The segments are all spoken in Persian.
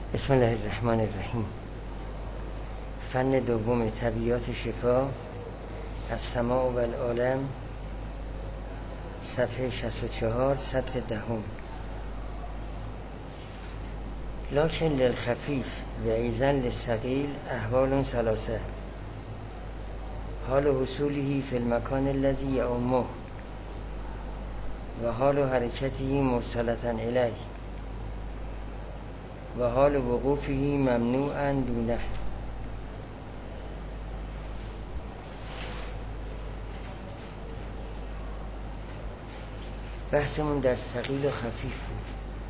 بسم الله الرحمن الرحیم. فن دوم طبیعیات شفا، السماع و العالم، صفحه 64 سطر دهم. لکن للخفیف و ایزن للثقیل احوال ثلاثه، حال حصوله فی المکان الذی یعمه و حال حرکته مرسلة الیه و حال وقوفه ممنوعا دونه. بحثمون در ثقیل و خفیف بود.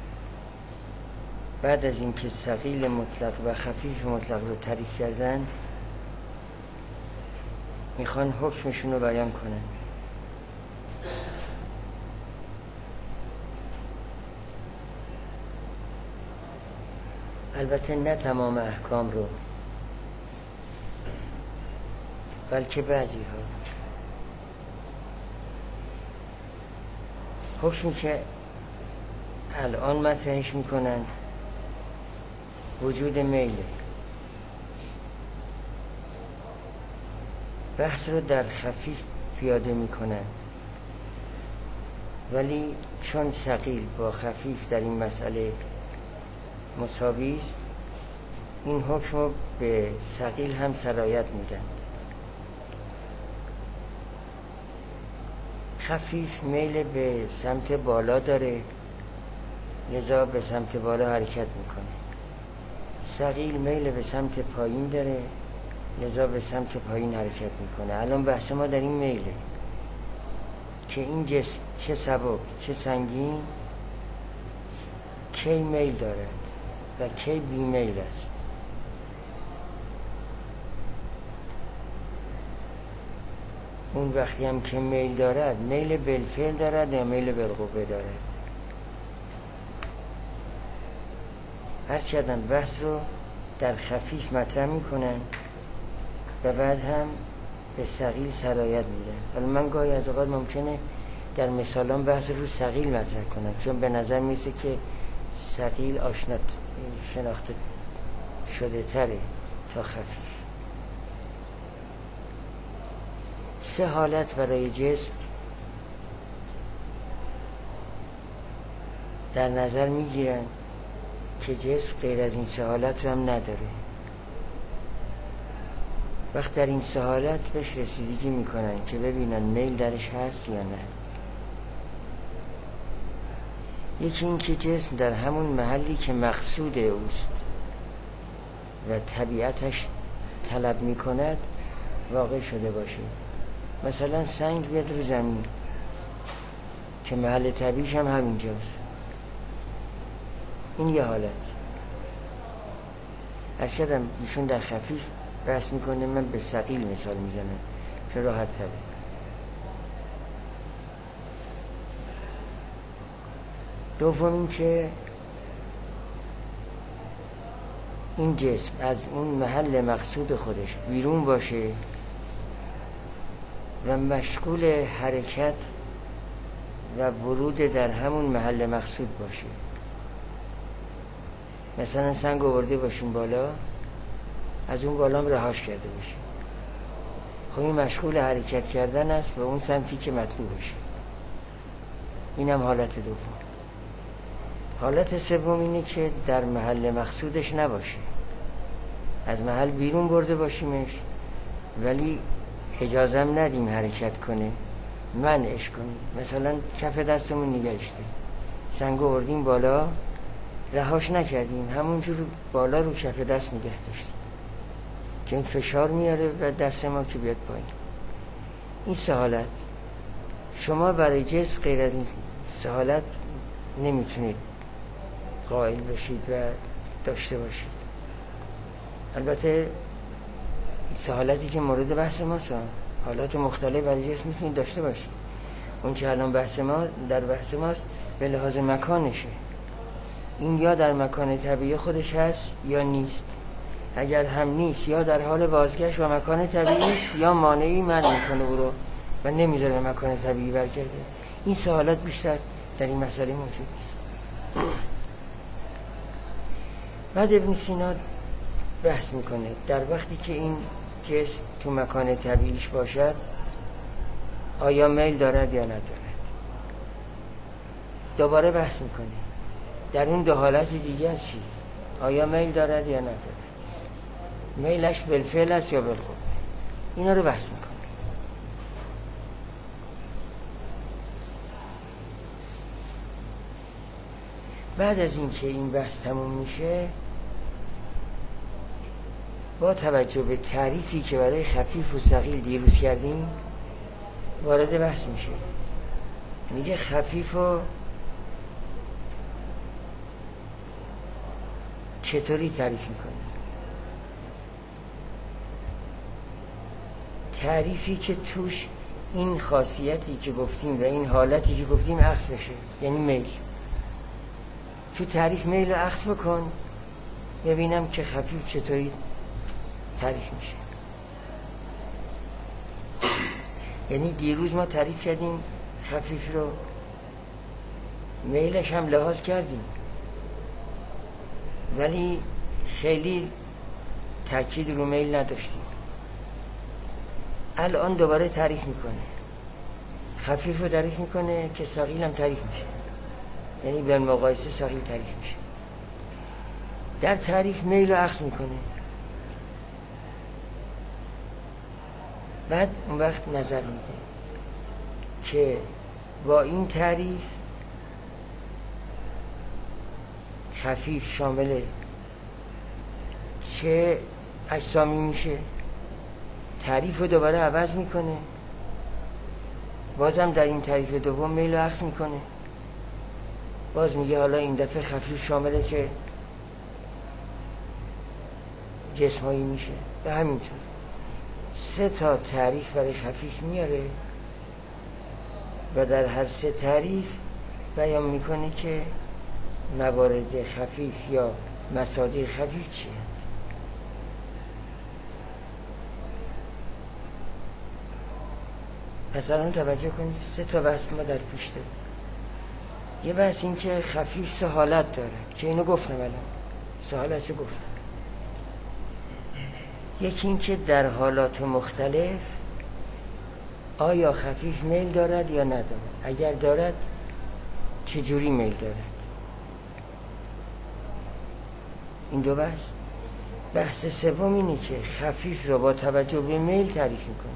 بعد از اینکه ثقیل مطلق و خفیف مطلق رو تعریف کردن، میخوان حکمشون رو بیان کنن. البته نه تمام احکام رو، بلکه بعضی ها. حکمی که الان مطرحش میکنن وجود میله. بحث رو در خفیف پیاده میکنن، ولی چون ثقیل با خفیف در این مسئله مساوی است، این حکم رو به ثقیل هم سرایت میدن. خفیف میل به سمت بالا داره، لذا به سمت بالا حرکت میکنه. ثقیل میل به سمت پایین داره، لذا به سمت پایین حرکت میکنه. الان بحث ما در این میله که این جسم چه سبک چه سنگین کی میل دارد و کی بی میل است. اون وقتی هم که میل دارد، میل بالفعل دارد یا میل بالقوه دارد. هر چقدر بحث رو در خفیف مطرح میکنن و بعد هم به ثقیل سرایت میدن. حالا من گاهی از اوقات ممکنه در مثالان بحث رو ثقیل مطرح کنم، چون به نظر میرسه که ثقیل شناخته شده تره تا خفیف. 3 حالت برای جسم در نظر میگیرن که جسم غیر از این 3 حالت رو هم نداره. وقت در این 3 حالت بهش رسیدگی میکنن که ببینن میل درش هست یا نه. یکی این که جسم در همون محلی که مقصود اوست و طبیعتش طلب میکند واقع شده باشه. مثلا سنگ بیاد رو زمین که محل طبیعیش هم همینجاست. این یه حالت. از کردم ایشون در خفیف بحث میکنه، من به ثقیل مثال میزنم چون راحت تره. دوم این که این جسم از اون محل مقصود خودش بیرون باشه و مشغول حرکت و ورود در همون محل مقصود باشه. مثلا سنگ آورده باشیم بالا، از اون بالا هم رهاش کرده باشیم. خب این مشغول حرکت کردن است به اون سمتی که مطلوب باشه. این هم حالت دوم. حالت سوم اینه که در محل مقصودش نباشه، از محل بیرون برده باشیمش ولی اجازه هم ندیم حرکت کنه، منعش کنیم. مثلا کف دستمون نگهش داریم، سنگ آوردیم بالا رهاش نکردیم، همونجور بالا رو کف دست نگه داشتیم که این فشار میاره و دست ما که بیاد پایین. این 3 حالت شما برای جسم غیر از این 3 حالت نمیتونید قائل بشید و داشته باشید. البته این 3 حالتی که مورد بحث ماست، حالات مختلف برای جسم میتونید داشته باشید. اون چه الان در بحث ماست به لحاظ مکانشه. این یا در مکان طبیعی خودش هست یا نیست. اگر هم نیست یا در حال بازگشت و مکان طبیعی است یا مانعی منع میکنه او رو و نمیذاره مکان طبیعی برگرده. این 3 حالت بیشتر در این مسئله موجود است. بعد ابن سینا بحث میکنه در وقتی که این جسم تو مکان طبیعیش باشد آیا میل دارد یا ندارد. دوباره بحث میکنه در اون دو حالت دیگر چی، آیا میل دارد یا ندارد، میلش بالفعل است یا بالخوب. اینا رو بحث میکنه. بعد از این که این بحث تموم میشه با توجه به تعریفی که برای خفیف و ثقیل دیروز کردیم وارد بحث میشه. میگه خفیف و چطوری تعریف میکنه؟ تعریفی که توش این خاصیتی که گفتیم و این حالتی که گفتیم عکس بشه، یعنی میل. تو تعریف میل رو عکس بکن ببینم که خفیف چطوری تعریف میشه. یعنی دیروز ما تعریف کردیم خفیف رو، میلش هم لحاظ کردیم ولی خیلی تاکید رو میل نداشتیم. الان دوباره تعریف میکنه، خفیف رو تعریف میکنه که ثقیل هم تعریف میشه، یعنی به مقایسه ثقیل تعریف میشه. در تعریف میل رو عکس میکنه. بعد اون وقت نظر میده که با این تعریف خفیف شامل چه اجسامی میشه. تعریف رو دوباره عوض میکنه، بازم در این تعریف دوم میل رو عکس میکنه، باز میگه حالا این دفعه خفیف شامل چه جسمایی میشه. به همینطور 3 تا تعریف برای خفیف میاره و در هر 3 تعریف بیان میکنه که موارد خفیف یا مصادیق خفیف چیه. پس الان توجه کنید 3 تا بحث ما در پیش داریم. یه بحث این که خفیف 3 حالت داره که اینو گفتم، الان 3 حالت رو گفتم. یکی این که در حالات مختلف آیا خفیف میل دارد یا ندارد، اگر دارد چجوری میل دارد. این دو بحث. بحث سوم اینه که خفیف رو با توجه به میل تعریف میکنه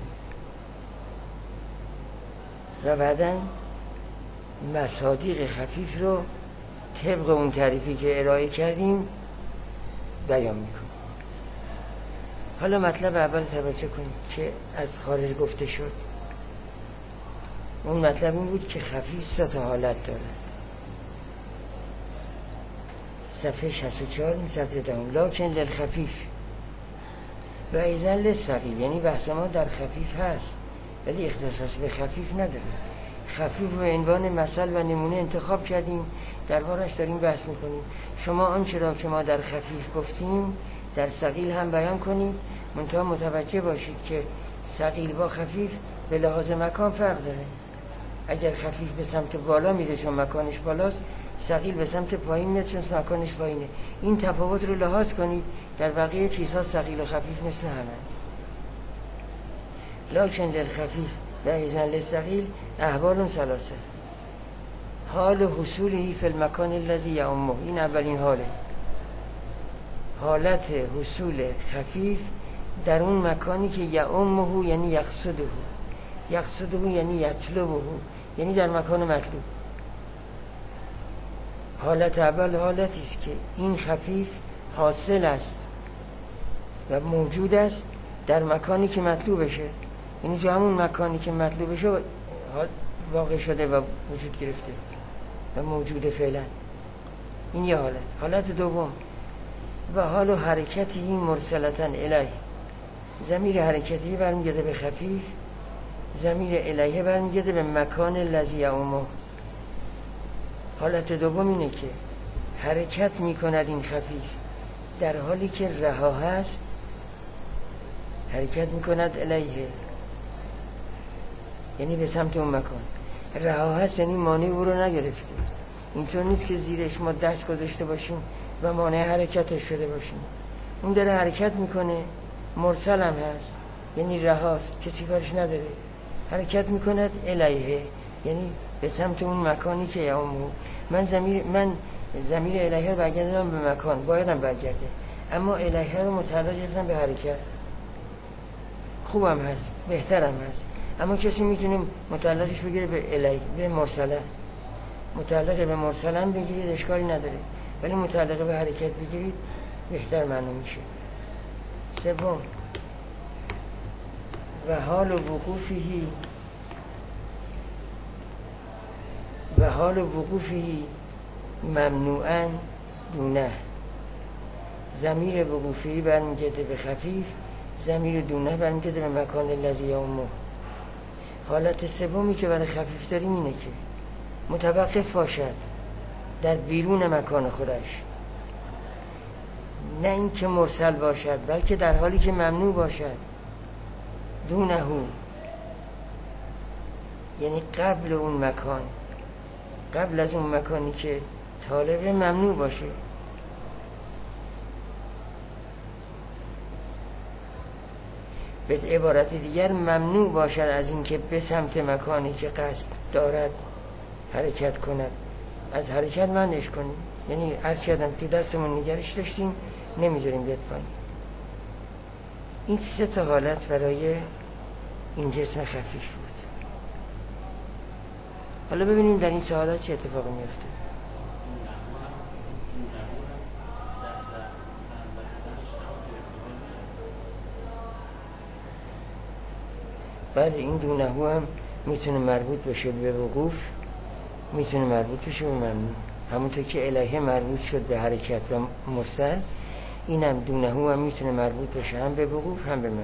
و بعداً مصادیق خفیف رو طبق اون تعریفی که ارائه کردیم بیان میکنه. حالا مطلب اول توجه کنید که از خارج گفته شد. اون مطلب این بود که خفیف 3 تا حالت دارد. صفحه 64 این سطر دهم. لکن للخفیف و ایزن للثقیل، یعنی بحث ما در خفیف هست ولی اختصاص به خفیف نداره. خفیف به عنوان مثل و نمونه انتخاب کردیم، دربارش داریم بحث میکنیم. شما آنچه را که ما در خفیف گفتیم در ثقیل هم بیان کنید، منتها متوجه باشید که ثقیل با خفیف به لحاظ مکان فرق داره. اگر خفیف به سمت بالا میره چون مکانش بالاست، ثقیل به سمت پایین میره چون مکانش پایینه. این تفاوت رو لحاظ کنید. در بقیه چیزها ثقیل و خفیف مثل همه. لکن للخفیف و ایزن للثقیل احوال 3. حال حصوله فی المکان الذی یعمه، این اولین حاله. حالت حصول خفیف در اون مکانی که یعمه یعنی یقصده، یقصده یعنی یطلبه، یعنی در مکان مطلوب. حالت اول حالتی است که این خفیف حاصل است و موجود است در مکانی که مطلوبشه، یعنی تو همون مکانی که مطلوبشه واقع شده و وجود گرفته و موجوده فعلا. این یه حالت. حالت دوم و حال و حرکتی مرسلتاً الیه، ضمیر حرکتی برمیگرده به خفیف، ضمیر الیه برمیگرده به مکان الذی یعمه. حالت دوم اینه که حرکت میکند این خفیف در حالی که رها هست، حرکت میکند الیه یعنی به سمت اون مکان. رها هست یعنی مانع او رو نگرفته. اینطور نیست که زیرش ما دست گذاشته باشیم و مانع حرکتش شده باشیم. اون داره حرکت میکنه، مرسل هم هست، یعنی رهاست، کسی کارش نداره، حرکت میکند الیه، یعنی به سمت اون مکانی که یعمو. من ضمیر الیه رو برگردم به مکان، بایدم برگرده، اما الیه رو متعلق گرفتم به حرکت. خوبم هست، بهترم هست، اما کسی میتونه متعلقش بگیره به الیه، به مرسله. متعلق به مرسله هم بگیرید اشکالی نداره، ولی متعلق به حرکت بگیرید بهتر معلوم میشه. سوم، و حال وقوفی ممنوعاً دونه. ضمیر وقوفی برمیگرده به خفیف، ضمیر دونه برمیگرده به مکان الذی یعمو. حالت سومی که برای خفیف داریم اینه که متوقف باشد در بیرون مکان خودش، نه اینکه مرسل باشد، بلکه در حالی که ممنوع باشد. دونه، یعنی قبل اون مکان، قبل از اون مکانی که طالب ممنوع باشه. به عبارت دیگر ممنوع باشد از اینکه به سمت مکانی که قصد دارد حرکت کند از حرکت منعش کنیم. یعنی عرض کردم تو دستمون نگرش داشتیم، نمیذاریم بیاد پایین. این 3 تا حالت برای این جسم خفیف بود. حالا ببینیم در این 3 حالت چه اتفاقی میفته. بعد این دونه هم میتونه مربوط بشه به وقوف، میتونه مربوط بشه به ممنوع. همونطور که الیه مربوط شد به حرکت و مرسل، اینم دونه هم میتونه مربوط بشه هم به وقوف هم به ممنوع.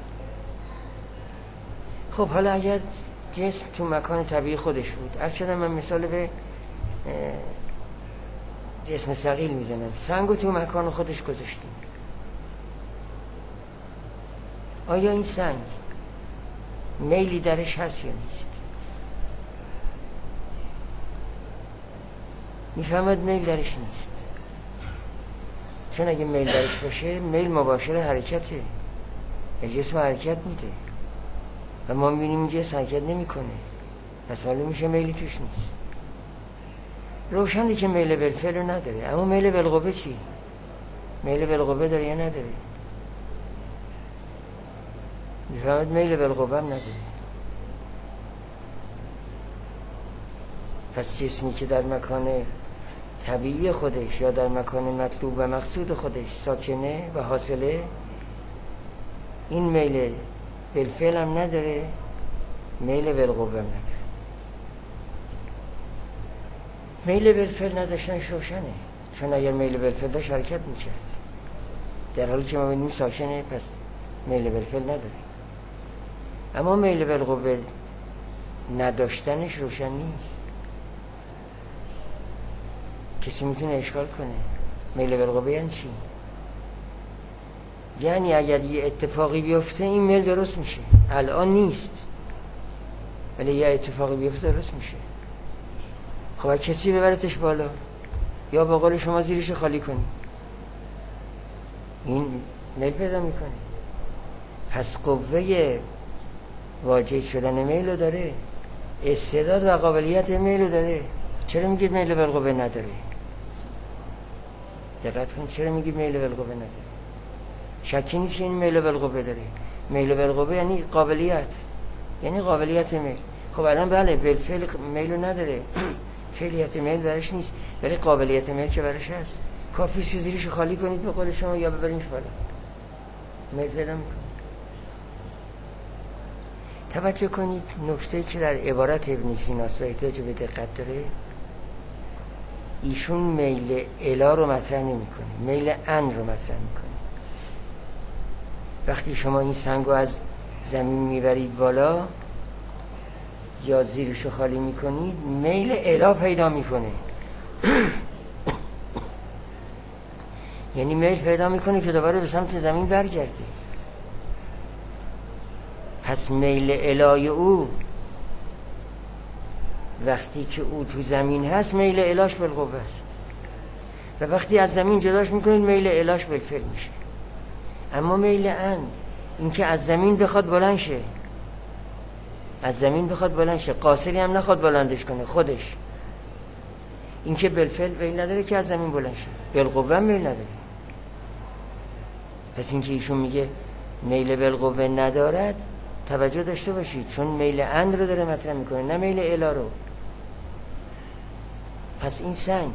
خب حالا اگر جسم تو مکان طبیعی خودش بود، اصلا من مثال به جسم ثقیل میزنم، سنگو تو مکان خودش گذاشتیم، آیا این سنگ میلی درش هست یا نیست؟ میفهمد میل درش نیست، چون اگه میل درش باشه، میل مباشر حرکته، جسم حرکت میده و ما میبینیم این جسم حرکت نمیکنه، پس معلوم میشه میلی توش نیست. روشنه که میل بالفعل نداره، اما میل بالقوه چی؟ میل بالقوه داره یا نداره؟ میفهمد میل بالقوه هم نداره. پس جسمی که در مکان طبیعی خودش یا در مکان مطلوب و مقصود خودش ساکنه و حاصله، این میل بالفعل هم نداره، میل بالقوه هم نداره. میل بالفعل نداشتنش روشنه، چون اگر میل بالفعل داشت حرکت میکرد، در حالی که ما ببینیم ساکنه، پس میل بالفعل نداره. اما میل بالقوه نداشتنش روشن نیست. کسی میتونه اشکال کنه میل بالقوه یعنی چی؟ یعنی اگر یه اتفاقی بیفته این میل درست میشه، الان نیست ولی یه اتفاقی بیفته درست میشه. خب کسی ببرتش بالا یا با قول شما زیرش خالی کنی، این میل پیدا میکنه. پس قوه واجد شدن میل رو داره، استعداد و قابلیت میل رو داره. چرا میگید میل بالقوه نداره؟ دقت کن، چرا میگید میل بالقوه نداره؟ شکی نیست که این میل بالقوه داره. میل بالقوه یعنی قابلیت، یعنی قابلیت میل. خب الان بله بالفعل میل رو نداره، فعلیت میل برش نیست، ولی قابلیت میل که برش هست. کافی است زیرش خالی کنید به قول شما یا ببرینش بالا، میل پیدا میکنه. توجه کنید نکته که در عبارت ابن سیناست و احتیاج به دقت داره، ایشون میل الا رو مطرح نمی کنه، میل ان رو مطرح میکنه. وقتی شما این سنگو از زمین میبرید بالا یا زیرشو خالی میکنید، میل الا پیدا میکنه. یعنی میل پیدا میکنه که دوباره به سمت زمین برگرده. پس میل الای او وقتی که او تو زمین هست، میل الاش بالقوه است. و وقتی از زمین جداش میکنید میل الاش بالفعل میشه. اما میل ان، این که از زمین بخواد بلند شه، از زمین بخواد بلند شه، قاصری هم نخواد بلندش کنه خودش، این که بالفعل میل نداره که از زمین بلند شه، بالقوه میل نداره. پس این که ایشون میگه میل بالقوه ندارد، توجه داشته باشید، چون میل ان رو داره مطرح میکنه، نه میل الا رو. پس این سنگ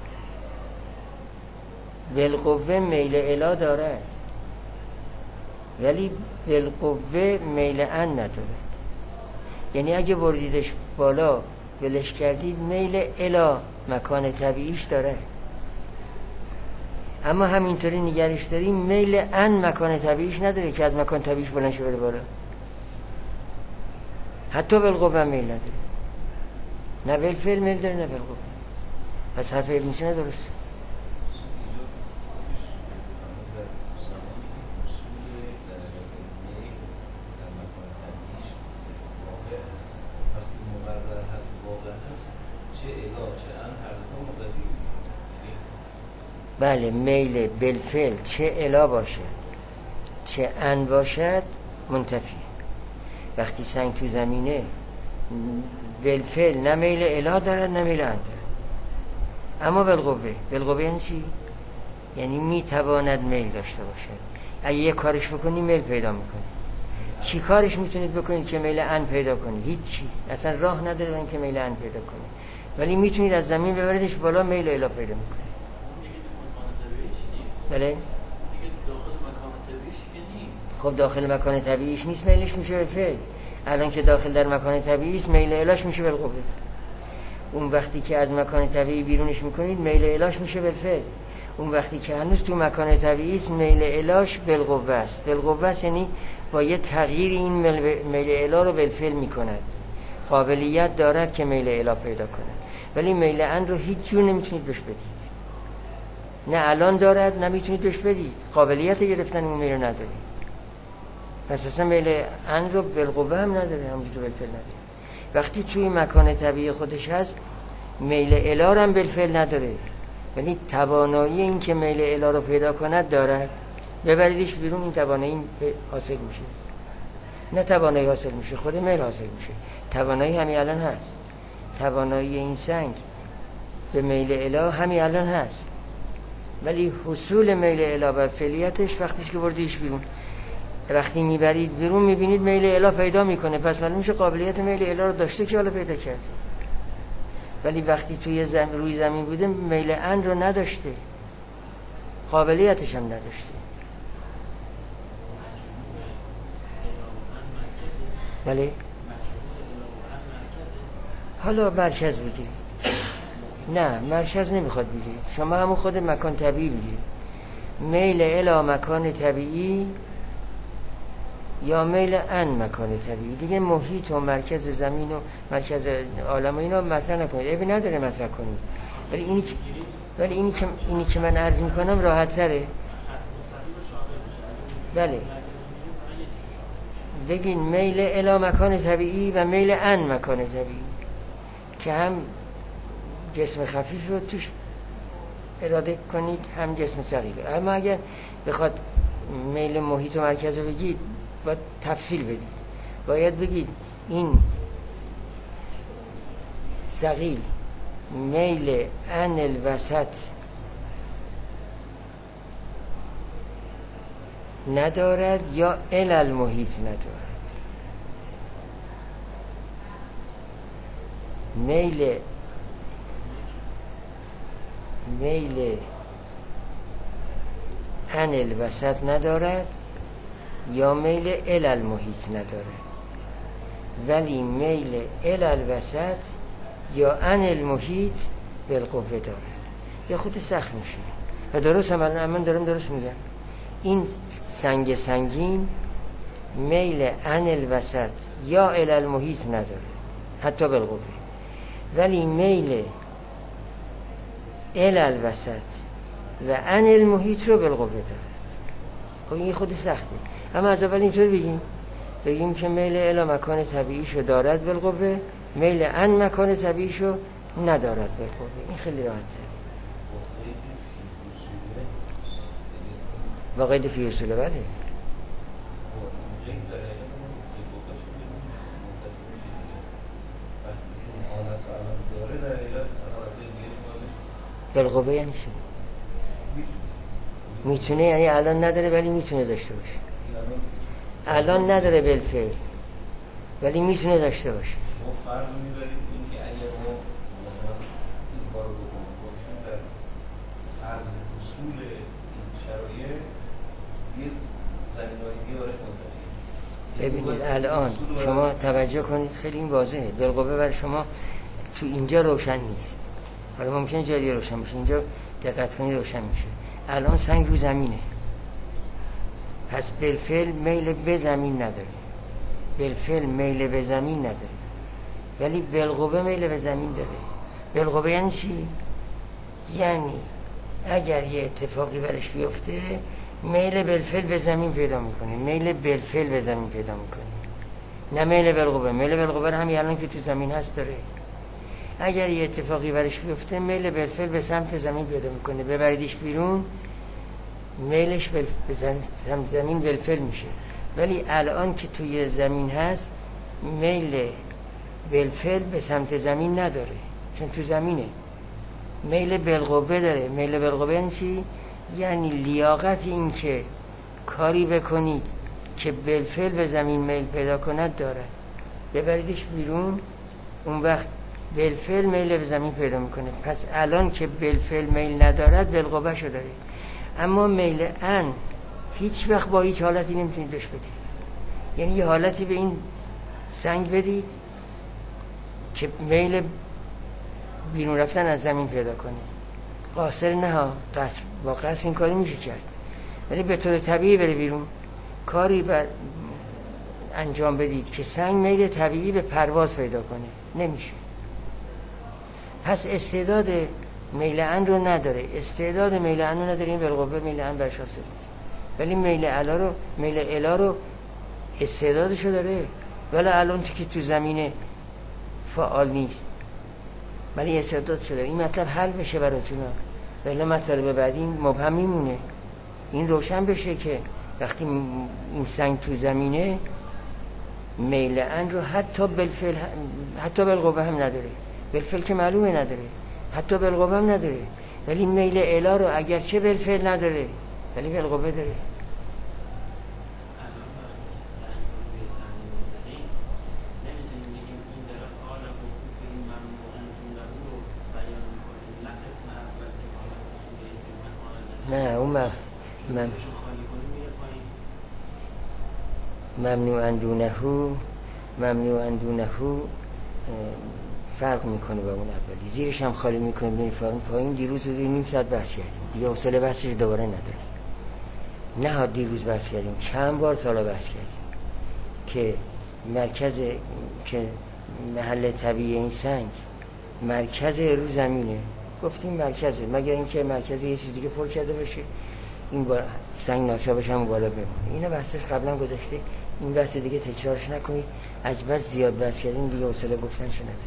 بالقوه میل الا داره ولی بالقوه میل ان نداره. یعنی اگه بردیدش بالا ولش کردید میل الا مکان طبیعیش داره، اما همینطوری نگرش داریم میل ان مکان طبیعیش نداره که از مکان طبیعیش بلند شه بره بالا. حتی بالقوه میل نداره، نه بالفعل میل داره نه بالقوه. پس حرف ابن سینا درست. بله، میل بالفعل چه الا باشد چه ان باشد منتفی. وقتی سنگ تو زمینه بالفعل نه میل الا دارد نه میل ان دارد، اما بالقوه یعنی چی؟ یعنی میتواند میل داشته باشد. اگه یه کارش بکنی میل پیدا میکنی. چی کارش میتونید بکنید که میل ان پیدا کنی؟ هیچی، اصلا راه نداره این که میل ان پیدا کنی، ولی میتونید از زمین ببریدش بالا میل الا پیدا میکنی. بله؟ خب داخل مکان طبیعیش نیست، میلش میشه بالفعل. الان که داخل در مکان طبیعی است میل الاش میشه بالقوه. اون وقتی که از مکان طبیعی بیرونش میکنید میل الاش میشه بالفعل. اون وقتی که هنوز تو مکان طبیعی است میل الاش بالقوه است. بالقوه است یعنی با یه تغییر این میل الا رو بالفعل میکند، قابلیت دارد که میل الا پیدا کند. ولی میل ان رو هیچ جور نمیتونید بهش بدید، نه الان دارد نه میتونید بهش بدید، قابلیت گرفتن اون میل رو نداره. پس اصلا میل ان رو بالقوه هم نداره، همونجور تو بالفعل نداره. وقتی توی مکان طبیعی خودش هست میل الا رو هم بالفعل نداره، ولی توانایی این که میل الا رو پیدا کند دارد. ببریدش بیرون این توانایی حاصل میشه، نه توانایی حاصل میشه، خود میل حاصل میشه. توانایی همین الان هست، توانایی این سنگ به میل الا همین الان هست، ولی حصول میل الا و فعلیتش وقتیش که بردیش بیرون، وقتی میبرید بیرون میبینید میل الا پیدا میکنه، پس معلوم میشه قابلیت میل الا رو داشته که حالا پیدا کرده. ولی وقتی توی روی زمین بوده میل ان رو نداشته، قابلیتش هم نداشته. بله، حالا مرکز بگیرید. نه، مرکز نمیخواد بگیرید، شما همون خود مکان طبیعی بگیرید. میل الا مکان طبیعی یا میل ان مکان طبیعی. دیگه محیط و مرکز زمین و مرکز عالم و اینا مطرح نکنید، عیبی نداره مطرح کنید، ولی اینی که من عرض میکنم راحت تره. بله، بگین میل الا مکان طبیعی و میل ان مکان طبیعی، که هم جسم خفیف رو توش اراده کنید هم جسم ثقیل. اما اگر بخواد میل محیط و مرکز رو بگید باید تفصیل بدید، باید بگید این ثقیل میل ان الوسط ندارد یا الی المحیط ندارد. میل ان الوسط ندارد یا میل الی المحیط ندارد، ولی میل الی الوسط یا ان المحیط بالقوه دارد. یا خود سخت میشه و درست هم من دارم درست میگم. این سنگ سنگین میل ان الوسط یا الی المحیط نداره حتی بالقوه، ولی میل الی الوسط و ان المحیط رو بالقوه دارد. خب این خود سخته، اما از اول اینطور بگیم که میل الی مکان طبیعیشو دارد بالقوه، میل ان مکان طبیعیشو ندارد بالقوه. این خیلی راحته. با قید فی اصوله. بله بالقوه یعنی چی؟ میتونه، یعنی الان نداره ولی میتونه داشته باشه. الان نداره بالفعل ولی میتونه داشته باشه. شما فرض میبرید این که اگر ما مثلا این کار رو بکنیم خودشون در فرض اصول این شرایط یه زمینه‌های دیگه براش منتفیه. ببینید الان شما توجه کنید، خیلی این واضحه. بالقوه برای شما تو اینجا روشن نیست، حالا ممکنه جای دیگه روشن بشه، اینجا دقت کنید روشن میشه. الان سنگ رو زمینه، پس بالفعل میل به زمین نداره، بالفعل میل به زمین نداره ولی بالقوه میل به زمین داره. بالقوه یعنی چی؟ یعنی اگر یه اتفاقی برش بیفته میل بالفعل به زمین پیدا میکنه، میل بالفعل به زمین پیدا میکنه، نه میل بالقوه. میل بالقوه همین الان که تو زمین هست داره. اگر یه اتفاقی برش بیفته میل بالفعل به سمت زمین پیدا میکنه، ببریدش بیرون میلش به سمت زمین بالفعل میشه. ولی الان که توی زمین هست میل بالفعل به سمت زمین نداره چون تو زمینه. میل بالقوه داره. میل بالقوه یعنی چی؟ یعنی لیاقت این که کاری بکنید که بالفعل به زمین میل پیدا کند داره، ببریدش بیرون اون وقت بالفعل میل به زمین پیدا میکنه. پس الان که بالفعل میل ندارد بالقوه شو داره. اما میل ان هیچ وقت با هیچ حالتی نمیتونید بهش بدید. یعنی یه حالتی به این سنگ بدید که میل بیرون رفتن از زمین پیدا کنه. قاصر نه ها، قصر با قصر این کاری میشه کرد، ولی به طور طبیعی بره بیرون. کاری بر انجام بدید که سنگ میل طبیعی به پرواز پیدا کنه، نمیشه. پس استعداد میل ان رو نداره، استعداد میل ان رو نداره. این بالقوه میل ان برش حاصل نیست، ولی میل الا رو استعدادشو داره. ولی الان که تو زمین فعال نیست ولی استعدادشو داره. این مطلب حل بشه براتون، ولی مطلب بعدی مبهم میمونه. این روشن بشه که وقتی این سنگ تو زمینه میل ان رو حتی بالفعل حتی بالقوه هم نداره. بالفعل که معلومه نداره، حتی بالقوه هم نداره، ولی میل الا رو اگرچه بالفعل نداره ولی بالقوه داره. نه اون ممنوعاً دونه فرق میکنه با اون اولی. زیرش هم خالی میکنه ببین پایین. دیروز رو نیم ساعت بحث کردیم دیگه، حوصله بحثش دوباره نداره. نه دیروز بحث کردیم، چند بار تا حالا بحث کردیم که که محل طبیعی این سنگ مرکز رو زمینه. گفتیم مرکزه، مگر اینکه مرکز یه چیز دیگه پر کرده باشه این سنگ ناچارش هم بالا بمونه. اینو بحثش قبلا گذاشته، این بحث دیگه تکرارش نکنید. از بس زیاد بحث کردیم دیگه حوصله گفتنشو نداریم.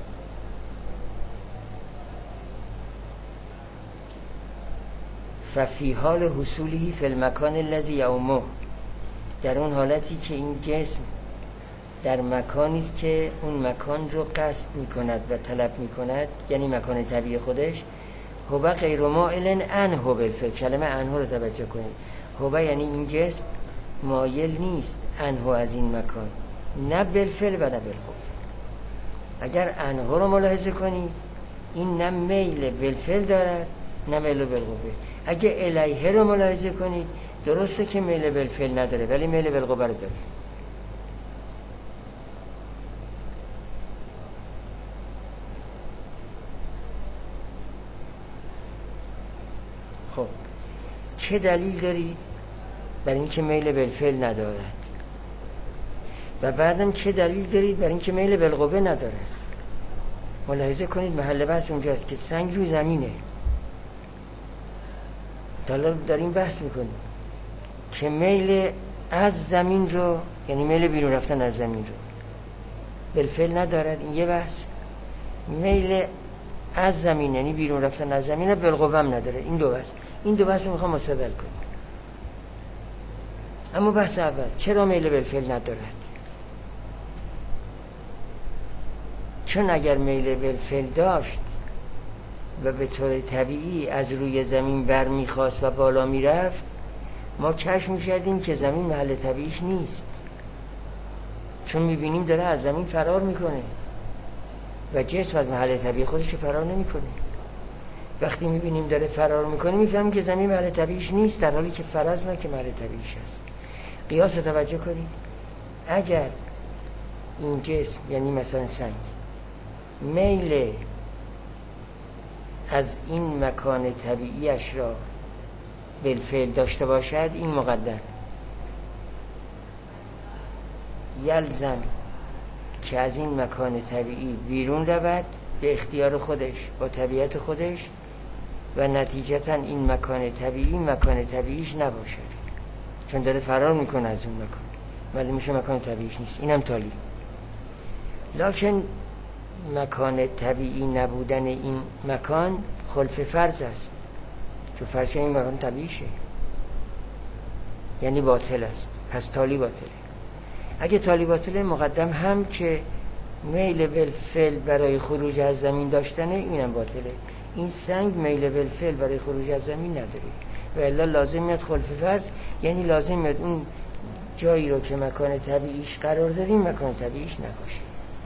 ففی حال حصولی فی المکان الذی یعمه، در اون حالتی که این جسم در مکانی است که اون مکان رو قصد میکند و طلب میکند، یعنی مکان طبیعی خودش. هو غیر مائل عنه بالفعل. کلمه عنه رو توجه کنید. هو یعنی این جسم مایل نیست عنه از این مکان، نه بالفعل و نه بالقوه. اگر عنه رو ملاحظه کنید این نه میل بالفعل دارد نه میل بالقوه. اگه الیه رو ملاحظه کنید درسته که میل بالفعل نداره ولی میل بالقوه رو داره. خب چه دلیل دارید برای اینکه میل بالفعل ندارد و بعدم چه دلیل دارید برای اینکه میل بالقوه ندارد؟ ملاحظه کنید محل بحث اونجاست که سنگ روی زمینه. حالا داریم بحث میکنیم که میل از زمین رو، یعنی میل بیرون رفتن از زمین رو بالفعل ندارد. این یه بحث. میل از زمین یعنی بیرون رفتن از زمین رو بالقوه هم نداره. این دو بحث رو میخوام مستدل کنیم. اما بحث اول، چرا میل بالفعل ندارد؟ چون اگر میل بالفعل داشت و به طور طبیعی از روی زمین بر میخواست و بالا میرفت، ما کشف میشدیم که زمین محل طبیعیش نیست، چون میبینیم داره از زمین فرار میکنه و جسم از محل طبیعی خودش که فرار نمیکنه. وقتی میبینیم داره فرار میکنه میفهمیم که زمین محل طبیعیش نیست، در حالی که فرض نه که محل طبیعیش هست. قیاس توجه کنید، اگر این جسم یعنی مثلا سنگ میل از این مکان طبیعیش را بالفعل داشته باشد، این مقدم یلزم که از این مکان طبیعی بیرون رود به اختیار خودش با طبیعت خودش و نتیجتا این مکان طبیعیش نباشد، چون داره فرار میکنه از اون مکان ولی میشه مکان طبیعیش نیست. اینم تالی. لکن مکان طبیعی نبودن این مکان خلف فرض است، چون فرض این مکان طبیعیشه، یعنی باطل است، پس تالی باطله. اگه تالی باطله، مقدم هم که میل بالفعل برای خروج از زمین داشتنه، اینم باطله. این سنگ میل بالفعل برای خروج از زمین نداره و الا لازم میاد خلف فرض، یعنی لازم میاد اون جایی رو که مکان طبیعیش قرار داریم مکان طبیعیش نباشه.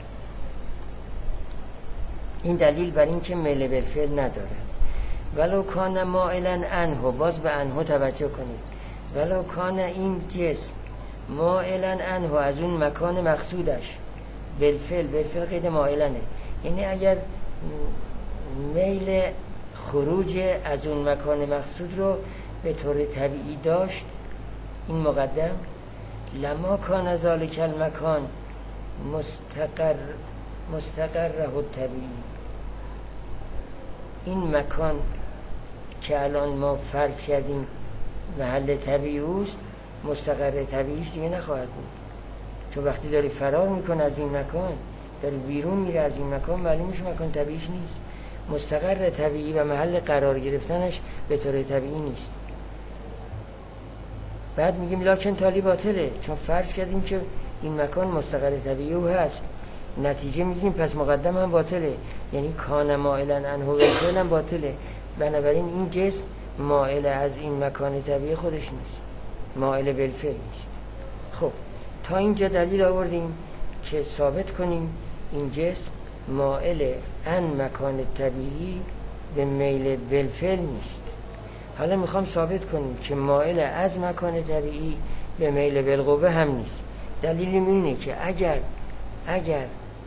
این دلیل بر این که میل بالفعل نداره. ولو کان مائلا عنه، باز به عنه توجه کنید، ولو کان این جسم مائلا عنه، از اون مکان مقصودش، بالفعل قید مائلنه، یعنی اگر میل خروج از اون مکان مقصود رو به طور طبیعی داشت، این مقدم، لما کان ذالک المکان مستقره الطبیعی، این مکان که الان ما فرض کردیم محل طبیعی است، مستقر طبیعیش دیگه نخواهد بود، چون وقتی داری فرار میکنه از این مکان، داری بیرون میره از این مکان، معلوم میشه مکان طبیعیش نیست. مستقر طبیعی و محل قرار گرفتنش به طور طبیعی نیست. بعد میگیم لکن تالی باطله، چون فرض کردیم که این مکان مستقر طبیعی او هست، نتیجه میگیریم پس مقدم هم باطله، یعنی کان مائلا عنه بالفعل هم باطله. بنابراین این جسم مائل از این مکان طبیعی خودش نیست، مائل بالفعل نیست. خب تا اینجا دلیل آوردیم که ثابت کنیم این جسم مائل عن مکان طبیعی به میل بالفعل نیست. حالا میخوام ثابت کنیم که مائل از مکان طبیعی به میل بالقوه هم نیست. دلیلم اینه که اگر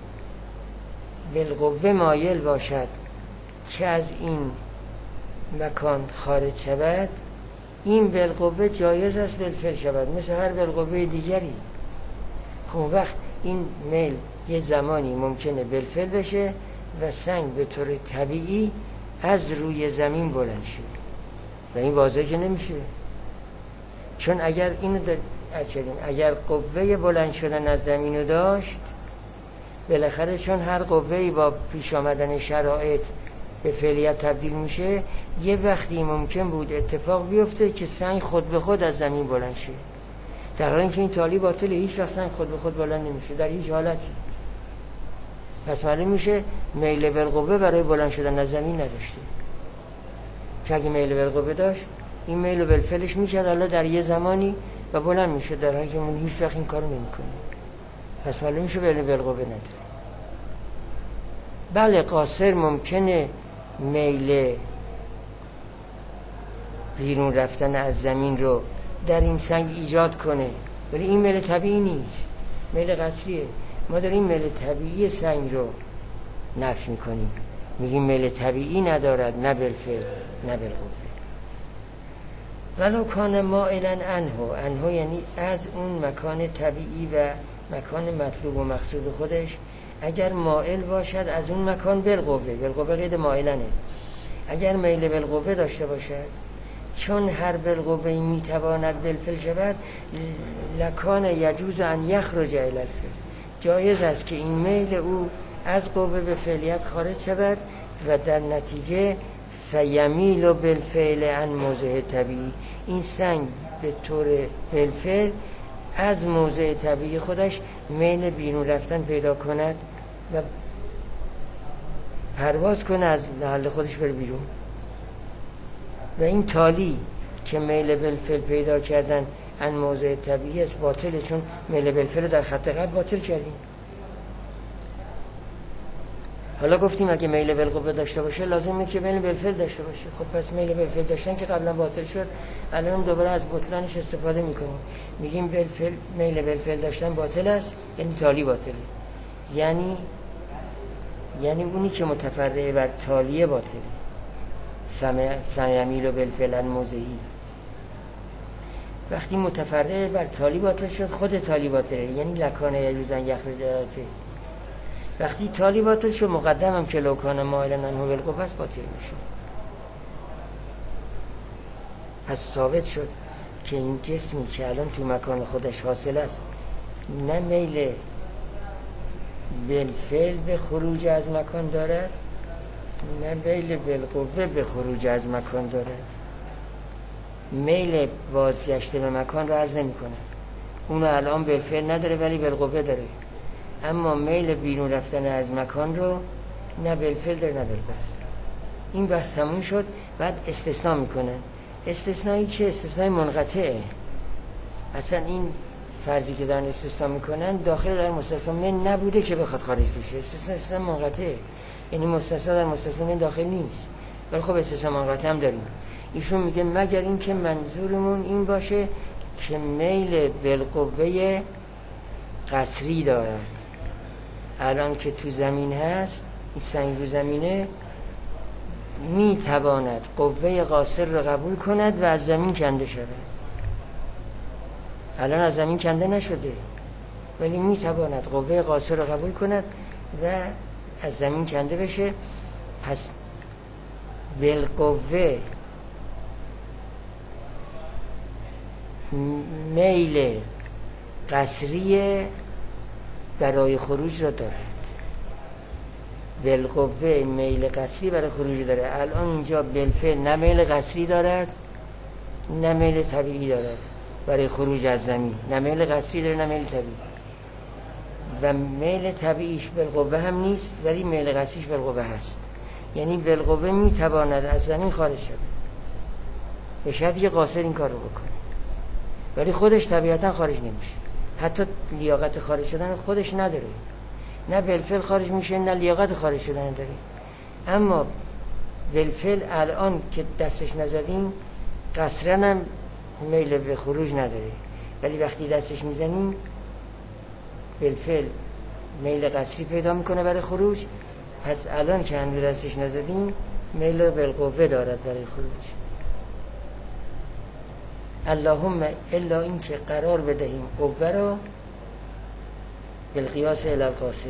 بالقوه مایل باشد که از این مکان خارج شود، این بالقوه جایز است بالفعل شود مثل هر بالقوه دیگری. خب وقت این میل یه زمانی ممکنه بالفعل بشه و سنگ به طور طبیعی از روی زمین بلند شه و این واضحه که نمیشه، چون اگر اینو اگر قوه بلند شدن از زمین رو داشت، بالاخره چون هر قوه‌ای با پیش آمدن شرایط به فعلیت تبدیل میشه، یه وقتی ممکن بود اتفاق بیفته که سنگ خود به خود از زمین بلند شه، در حالی که این تالی باطله، هیچ وقت سنگ خود به خود بلند نمیشه در هیچ حالتی. پس معلوم میشه میل بالقوه برای بلند شدن از زمین نداشته، چون اگه میل بالقوه داشت این میل بالفعلش میشد الله در یه زمانی و بلند میشه، در حالی که من هیچ وقت این کارو نمیکنه. پس معلوم میشه میل بالقوه نداره. بله قاصر ممکنه میل بیرون رفتن از زمین رو در این سنگ ایجاد کنه، ولی این میل طبیعی نیست، میل قصریه. ما داریم میل طبیعی سنگ رو نفی میکنیم، میگیم میل طبیعی ندارد، نه بالفعل نه بالقوه. ولو کان مائلا عنه یعنی از اون مکان طبیعی و مکان مطلوب و مقصود خودش، اگر مائل باشد از اون مکان بالقوه قید مائلنه، اگر میل بالقوه داشته باشد، چون هر بالقوه میتواند بالفعل شود، لکان یجوز ان یخرج الی الفعل، جایز است که این میل او از قوه به فعلیت خارج شود و در نتیجه فیمیل بالفعل عن موضع طبیعی، این سنگ به طور بالفعل از موضع طبیعی خودش میل بیرون رفتن پیدا کند و پرواز کنه، از محل خودش بره بیرون. و این تالی که میل بالفعل پیدا کردن عن موضع طبیعی است باطله، چون میل بالفعل در خط قبل باطل کردیم. حالا گفتیم اگه میل بالقوه داشته باشه لازمه که میل بالفعل داشته باشه. خب پس میل بالفعل داشتن که قبلا باطل شد، الان دوباره از بطلانش استفاده میکنیم، میگیم بالفعل، میل بالفعل داشتن باطل است، یعنی تالی باطله، یعنی اونی که متفرع بر تالیه باطله. فمیل بالفعل عن موضعی، وقتی متفرع بر تالی باطل شد خود تالی باطله، یعنی لکانه یجوزن یخرج الفعل. وقتی تالی باطل شد مقدمم که لوکانه مائلا عنه بالقوه است باطل میشه. پس ثابت شد که این جسمی که الان تو مکان خودش حاصل است نه میل بالفعل به خروج از مکان دارد، نه میل بالقوه به خروج از مکان دارد. میل بازگشته به مکان رو عرض نمی کنه، اونو الان بالفعل نداره ولی بالقوه داره. اما میل بیرون رفتن از مکان رو نه بالفعل داره نه بالقوه. این بحث تموم شد. بعد استثناء میکنه. استثنایی که استثنای منقطعه، اصلا این فرضی که دارن استثناء میکنن داخل در مستثنا من نبوده که بخواد خارج بشه. استثناء منقطعه، یعنی مستثنا در مستثنا من داخل نیست، ولی خب استثناء منقطع هم داریم. ایشون میگه مگر این که منظورمون این باشه که میل بالقوه قصری دارد. الان که تو زمین هست، این سنگ رو زمینه، میتواند قوه قاصر رو قبول کند و از زمین کنده شود. الان از زمین کنده نشده ولی میتواند قوه قاصر رو قبول کند و از زمین کنده بشه. پس بالقوه میل قصری برای خروج را دارد. بالقوه میل قصری برای خروج داره. الان اینجا بالفعل نه میل قصری دارد نه میل طبیعی دارد برای خروج از زمین، نه میل قصری داره نه میل طبیعی. و میل طبیعیش بالقوه هم نیست ولی میل قصریش بالقوه هست، یعنی بالقوه میتواند از زمین خارج شود به شرطی که قاصر این کار رو بکنه، ولی خودش طبیعتا خارج نمیشه. حتی لیاقت خارج شدن خودش نداره، نه بالفعل خارج میشه نه لیاقت خارج شدن داره. اما بالفعل الان که دستش نزدیم قصرا هم میل به خروج نداره، ولی وقتی دستش میزنیم بالفعل میل قصری پیدا میکنه برای خروج. پس الان که هنوز دستش نزدیم میل بالقوه دارد برای خروج. اللهم الا این که قرار بدهیم قوه را بالقیاس الی القاصر،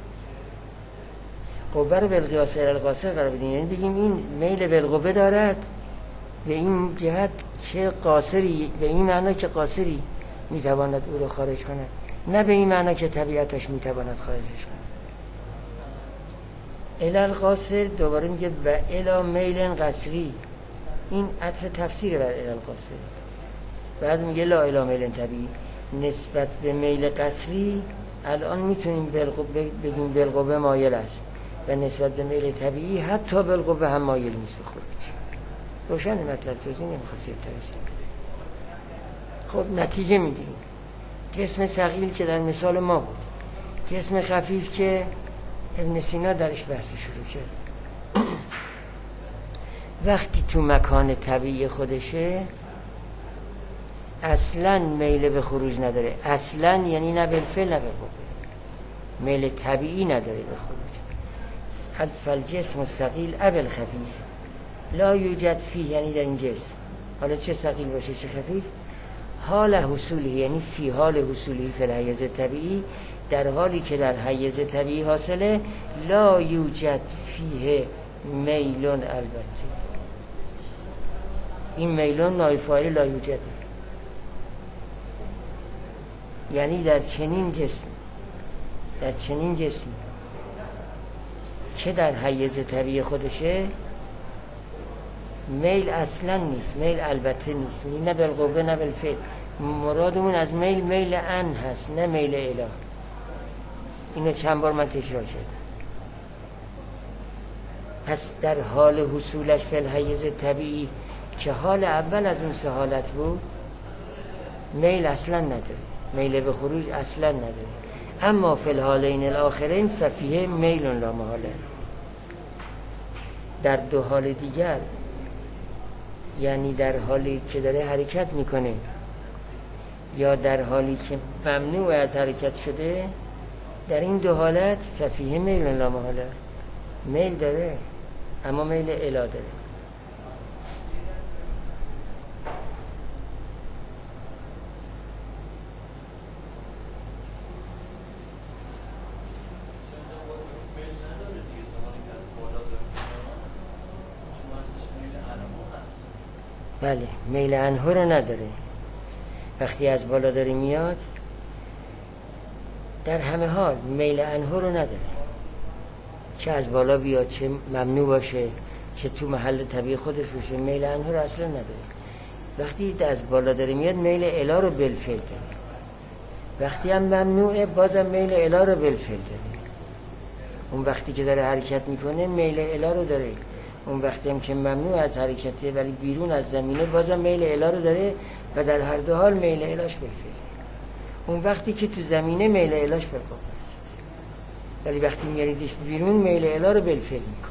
قوه رو بالقیاس الی القاصر قرار بدیم، یعنی بگیم این میل بالقوه دارد به این جهت که قاصری، به این معنی که قاصری میتواند او رو خارج کند، نه به این معنی که طبیعتش میتواند خارجش کند. الی القاصر دوباره میگه و الی میل قصری، این عطف تفسیر بر الی القاصر. بعد میگه لا الی میل طبیعی، نسبت به میل قصری الان میتونیم بگیم بالقوه مایل است و نسبت به میل طبیعی حتی بالقوه هم مایل نیست به خروج. روشن مطلب، توضیح نمیخواد زیادتر بشه. خب نتیجه میگیریم جسم ثقیل که در مثال ما بود، جسم خفیف که ابن سینا درش بحث شروع کرد، وقتی تو مکان طبیعی خودشه اصلا میل به خروج نداره، اصلا یعنی نه بالفعل نه بالقوه، میل طبیعی نداره به خروج. فالجسم الثقیل او الخفیف لا یوجد فیه، یعنی در این جسم، حالا چه ثقیل باشه چه خفیف، حال حصوله، یعنی فی حال حصوله فی الحیز طبیعی، در حالی که در حیز طبیعی حاصله، لا یوجد فیه میلون، البته این میلون نایب فاعل لا یوجده، یعنی در چنین جسمی که در حیز طبیعی خودشه میل اصلا نیست، میل البته نیست، نه بالقوه نه بالفعل. مرادمون از میل میل ان هست، نه میل اله. اینو چند بار من تکرار کردم. پس در حال حصولش فی الحیز طبیعی که حال اول از اون سه حالت بود، میل اصلا نداره، میل به خروج اصلا نداره. اما فی الحالین الاخرین ففیه میل لا محاله. در دو حال دیگر، یعنی در حالی که داره حرکت میکنه یا در حالی که ممنوع از حرکت شده، در این دو حالت ففیه میل لا محاله، میل داره اما میل اله داره. بله، میل انها رو نداره. وقتی از بالا داره میاد در همه حال میل انها رو نداره، چه از بالا بیاد، چه ممنوع باشه، چه تو محل طبیعی خودش باشه، میل انها رو اصلا نداره. وقتی از بالا داره میاد میل اله رو بالفعل داره، وقتی هم ممنوعه بازم میل اله رو بالفعل داره. اون وقتی که داره حرکت میکنه میل اله رو داره، اون وقتی هم که ممنوع از حرکته ولی بیرون از زمینه بازم میل اله رو داره و در هر دو حال میل الهش بالفعل. اون وقتی که تو زمینه میل الهش بالقوه است، ولی وقتی میاریدش بیرون میل اله رو بالفعل میکنه.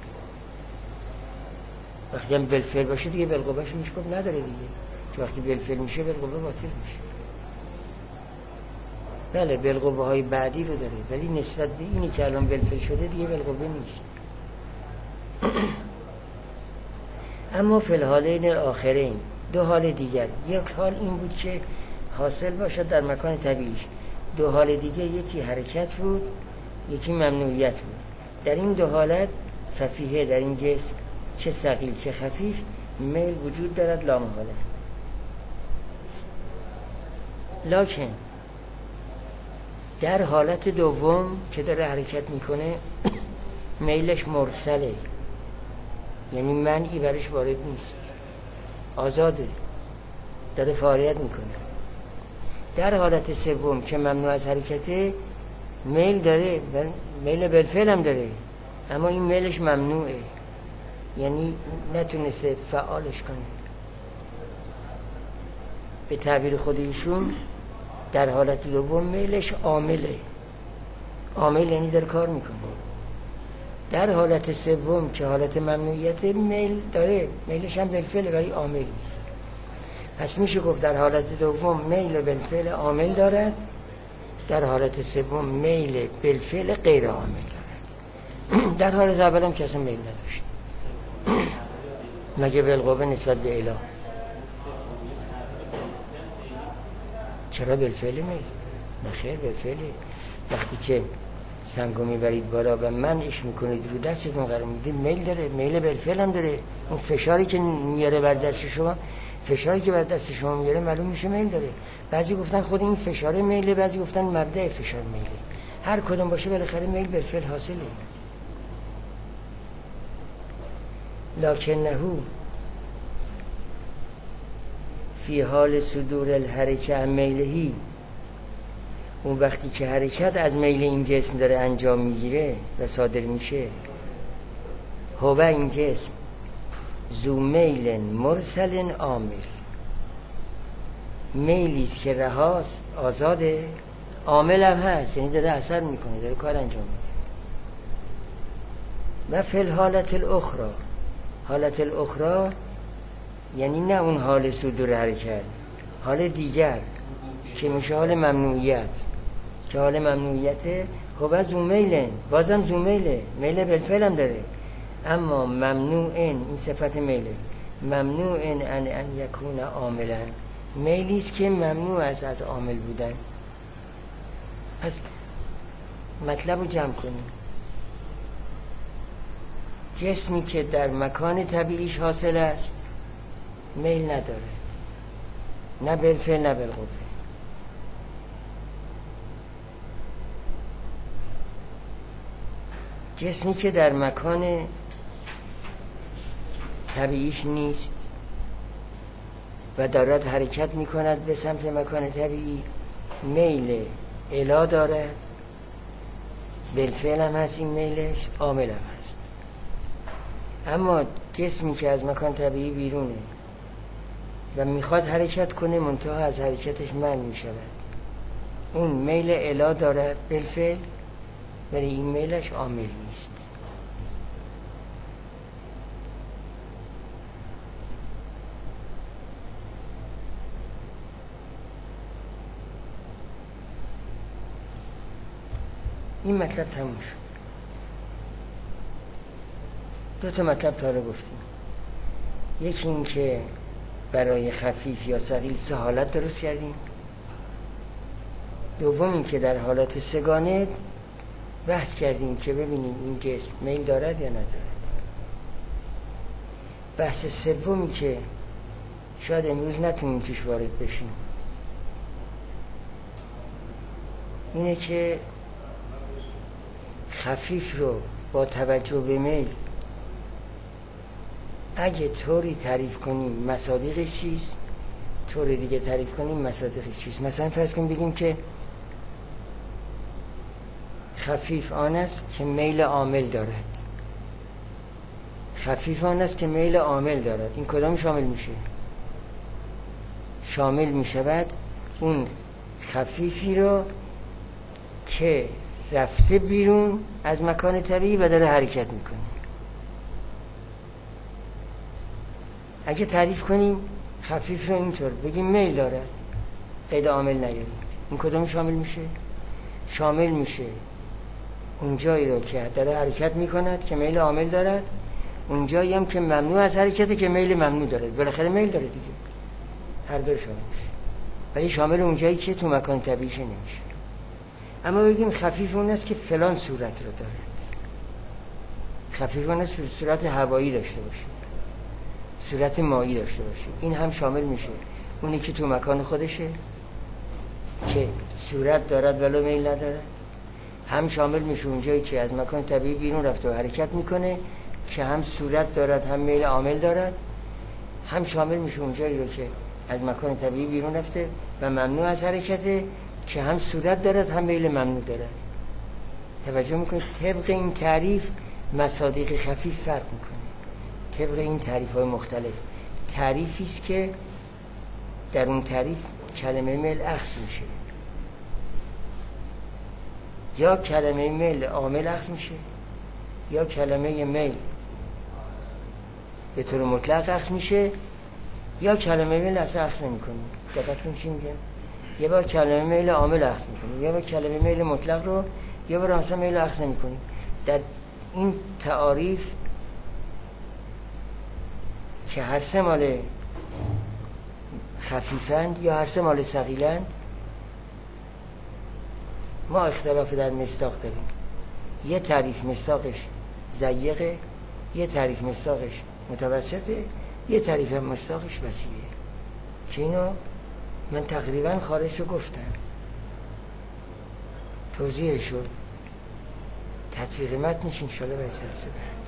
وقتی هم بالفعل باشه دیگه بالقوهش میشکوب نداره دیگه، که وقتی بالفعل میشه بالقوه باطل میشه. بله بالقوه های بعدی رو داره، ولی نسبت به اینی که الان بالفعل شده دیگه بالقوه نیست. اما فی الحالین الاخرین، دو حال دیگر، یک حال این بود که حاصل باشد در مکان طبیعیش، دو حال دیگه یکی حرکت بود یکی ممنوعیت بود. در این دو حالت ففیه، در این جسم چه ثقیل چه خفیف میل وجود دارد لا محاله. لکن در حالت دوم که داره حرکت میکنه میلش مرسله، یعنی منعی برش وارد نیست، آزاده، داره فعالیت میکنه. در حالت سوم که ممنوع از حرکته میل داره، میل بالفعل هم داره، اما این میلش ممنوعه، یعنی نتونسته فعالش کنه. به تعبیر خود ایشون در حالت دوم میلش عامله، عامل یعنی داره کار میکنه. در حالت سوم که حالت ممنوعیت میل داره، میلش هم بالفعل ولی عامل نیست. پس میشه گفت در حالت دوم میل بالفعل عامل دارد، در حالت سوم میل بالفعل غیر عامل دارد. در حالت اول هم کسی میل نداشت مگه بالقوه نسبت به اله. چرا بالفعل میل؟ نخیر بالفعل. وقتی که سنگو میبرید بالا و منعش میکنید رو دستتون قرار میدید میل داره، میل بالفعل هم داره. اون فشاری که میاره بر دست شما، فشاری که بر دست شما میاره معلوم میشه میل داره. بعضی گفتن خود این فشار میله، بعضی گفتن مبدأ فشار میله. هر کدوم باشه بالاخره میل بالفعل حاصله. لکنه فی حال صدور الحرکه عن میلهی، اون وقتی که حرکت از میل این جسم داره انجام میگیره و صادر میشه، هو این جسم ذو میل مرسل عامل، میلیست که رهاست، آزاده، عامل هم هست، یعنی داره اثر میکنه، داره کار انجام میده. و فی الحالت الاخرى، حالت الاخرى یعنی نه اون حال صدور حرکت، حال دیگر که میشه حال ممنوعیت، که حال ممنوعیته هو ذو میل، بازم ذو میله، میل بالفعل هم داره، اما ممنوع این صفت میله، ممنوع ان یکون عاملا، میلیست که ممنوع است از عامل بودن. پس مطلب رو جمع کنیم. جسمی که در مکان طبیعیش حاصل است میل نداره، نه بالفعل نه بالقوه. جسمی که در مکان طبیعیش نیست و دارد حرکت میکند به سمت مکان طبیعی، میل الا دارد، بالفعل هم هست این میلش، عامل هم هست. اما جسمی که از مکان طبیعی بیرونه و میخواد حرکت کنه، منتها از حرکتش منع میشود، اون میل الا دارد بالفعل، ولی این میلش عامل نیست. این مطلب تموم شد. 2 تا مطلب تا حالا گفتیم. یکی این که برای خفیف یا ثقیل 3 حالت درست کردیم. دوم این که در حالات سگانه بحث کردیم که ببینیم این جسم میل دارد یا ندارد. بحث سومی که شاید امروز نتونیم توش وارد بشیم اینه که خفیف رو با توجه به میل اگه طوری تعریف کنیم مصادیقش چیست، طور دیگه تعریف کنیم مصادیقش چیست. مثلا فرض کنیم بگیم که خفیف آن است که میل عامل دارد. خفیف آن است که میل عامل دارد. این کدام شامل میشه؟ شامل میشود اون خفیفی رو که رفته بیرون از مکان طبیعی و داره حرکت میکنه. اگه تعریف کنیم خفیف رو اینطور بگیم میل دارد، قید عامل نیاریم، این کدام شامل میشه؟ شامل میشه اون جایی رو که داره حرکت میکند که میل عامل دارد، اون جایی هم که ممنوع از حرکته که میل ممنوع دارد. بالاخره میل داره دیگه، هر دو شامل میشه، ولی شامل اون جایی که تو مکان طبیعیش نمیشه. اما بگیم خفیف اون است که فلان صورت رو دارد. خفیف اون است که صورت هوایی داشته باشه، صورت مایی داشته باشه، این هم شامل میشه اونی که تو مکان خودشه که صورت دارد ولی میل ندارد. هم شامل میشه اونجایی که از مکان طبیعی بیرون رفته و حرکت میکنه که هم صورت دارد هم میل عامل دارد. هم شامل میشه اونجایی رو که از مکان طبیعی بیرون رفته و ممنوع از حرکته که هم صورت دارد هم میل ممنوع دارد. توجه میکنید طبق این تعریف مصادیق خفیف فرق میکنه. طبق این تعریف های مختلف تعریفی است که در اون تعریف کلمه میل اخذ میشه، یا کلمه میل عامل اخذ میشه، یا کلمه میل به طور مطلق اخذ میشه، یا کلمه میل اصلا اخذ نمیکنه. دقت کن چی میگم؟ یه بار کلمه میل عامل اخذ میکنه، یه بار کلمه میل مطلق رو، یه بار اصلا میل اخذ نمیکنه. در این تعاریف که هر 3 مال خفیفند یا هر 3 مال ثقیلند، ما اختلاف در مصداق داریم. یه تعریف مصداقش ضیقه، یه تعریف مصداقش متوسطه، یه تعریف مصداقش وسیعه، که اینو من تقریبا خارج رو گفتم، توضیح شد. تطبیق متنش انشاءالله به جلسه بعد.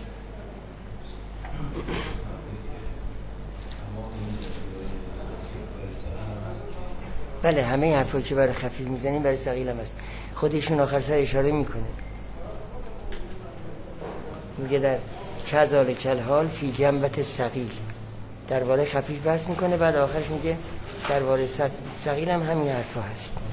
بله، همه حرفایی که برای خفیف میزنیم برای ثقیل هم هست. خودشون آخر سر اشاره میکنه، میگه در کذال کلحال فی جنبت ثقیل، درباره خفیف بحث میکنه، بعد آخرش میگه درباره ثقیل هم همین حرفا هست.